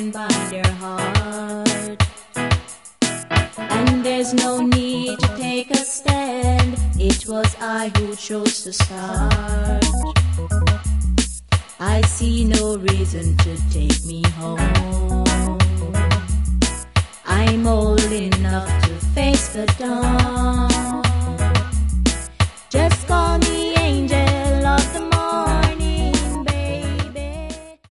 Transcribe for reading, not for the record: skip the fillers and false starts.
and by their heart. And there's no need to take a stand, it was I who chose to start. I see no reason to take me home. I'm old enough to face the dawn.